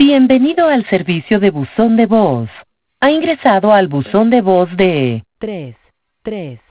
Bienvenido al servicio de buzón de voz. Ha ingresado al buzón de voz de 3, 3.